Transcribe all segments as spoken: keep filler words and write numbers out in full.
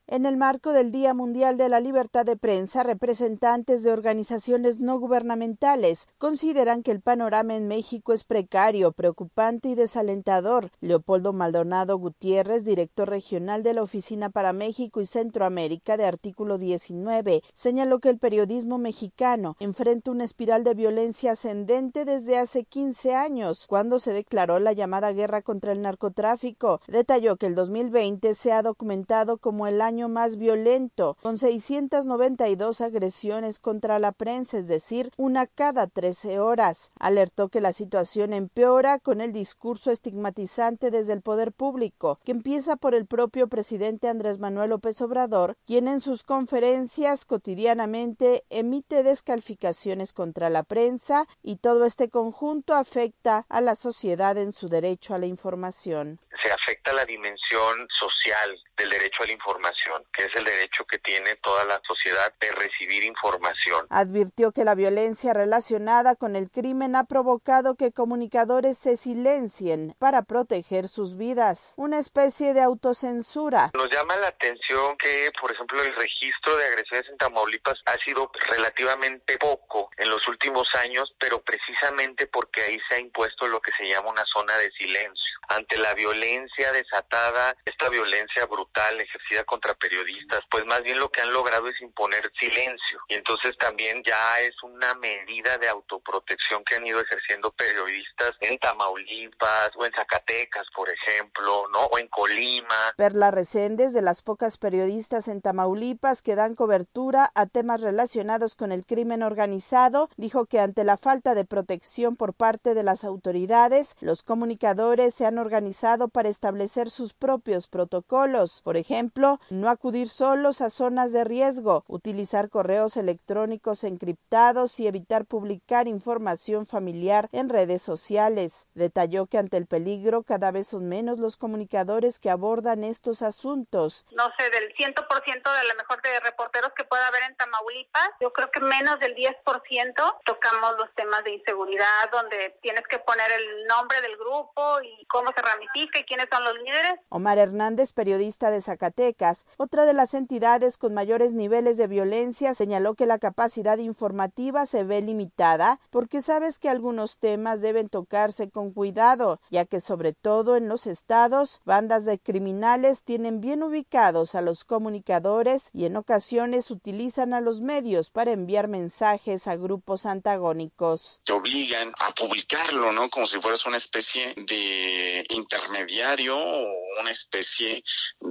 En el marco del Día Mundial de la Libertad de Prensa, representantes de organizaciones no gubernamentales consideran que el panorama en México es precario, preocupante y desalentador. Leopoldo Maldonado Gutiérrez, director regional de la Oficina para México y Centroamérica de Artículo diecinueve, señaló que el periodismo mexicano enfrenta una espiral de violencia ascendente desde hace quince años, cuando se declaró la llamada guerra contra el narcotráfico. Detalló que el dos mil veinte se ha documentado como el año más violento, con seiscientas noventa y dos agresiones contra la prensa, es decir, una cada trece horas. Alertó que la situación empeora con el discurso estigmatizante desde el poder público, que empieza por el propio presidente Andrés Manuel López Obrador, quien en sus conferencias cotidianamente emite descalificaciones contra la prensa, y todo este conjunto afecta a la sociedad en su derecho a la información. Se afecta la dimensión social del derecho a la información, que es el derecho que tiene toda la sociedad de recibir información. Advirtió que la violencia relacionada con el crimen ha provocado que comunicadores se silencien para proteger sus vidas, una especie de autocensura. Nos llama la atención que, por ejemplo, el registro de agresiones en Tamaulipas ha sido relativamente poco en los últimos años, pero precisamente porque ahí se ha impuesto lo que se llama una zona de silencio. Ante la violencia desatada, esta violencia brutal ejercida contra periodistas, pues más bien lo que han logrado es imponer silencio. Y entonces también ya es una medida de autoprotección que han ido ejerciendo periodistas en Tamaulipas o en Zacatecas, por ejemplo, ¿no? O en Colima. Perla Reséndez, de las pocas periodistas en Tamaulipas que dan cobertura a temas relacionados con el crimen organizado, dijo que ante la falta de protección por parte de las autoridades, los comunicadores se han organizado para establecer sus propios protocolos. Por ejemplo, no acudir solos a zonas de riesgo, utilizar correos electrónicos encriptados y evitar publicar información familiar en redes sociales. Detalló que ante el peligro cada vez son menos los comunicadores que abordan estos asuntos. No sé, del cien por ciento de a lo mejor de reporteros que pueda haber en Tamaulipas, yo creo que menos del diez por ciento tocamos los temas de inseguridad, donde tienes que poner el nombre del grupo y cómo se ramifica y quiénes son los líderes. Omar Hernández, periodista de Zacatecas, otra de las entidades con mayores niveles de violencia, señaló que la capacidad informativa se ve limitada porque sabes que algunos temas deben tocarse con cuidado, ya que sobre todo en los estados, bandas de criminales tienen bien ubicados a los comunicadores y en ocasiones utilizan a los medios para enviar mensajes a grupos antagónicos. Te obligan a publicarlo, ¿no? Como si fueras una especie de intermediario o una especie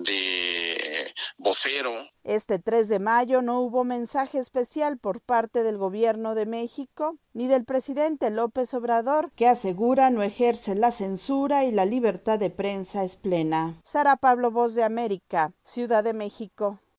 de vocero. Este tres de mayo no hubo mensaje especial por parte del gobierno de México ni del presidente López Obrador, que asegura no ejerce la censura y la libertad de prensa es plena. Sara Pablo, Voz de América, Ciudad de México.